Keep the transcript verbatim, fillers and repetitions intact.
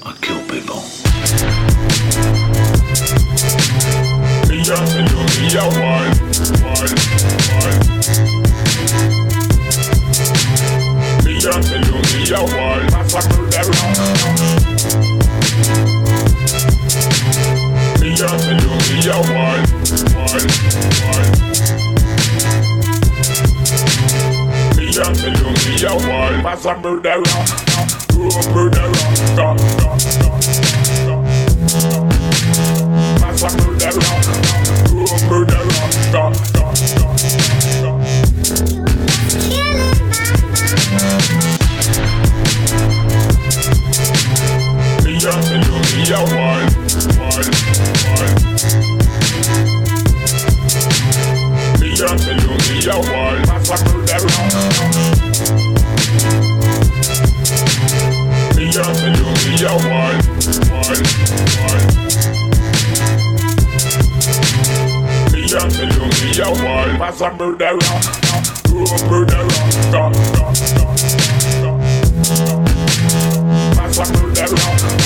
I kill people. Million, million, million, one, one, one. Million, million, million, one. Massacre the rock. Million, million, million, one, one, one. Million, million, million, one. Massacre the rock. Massacre the rock. Massacre the rock. Massacre the rock. Stop, stop, stop, stop. Million, million, million, one, one, one. Million, million, million, one. Massacre the rock. Million, million, million, one, one, one. Million, million, million, one. Massacre the rock. Massacre the rock. Stop, stop, stop, stop, stop. Massacre the rock.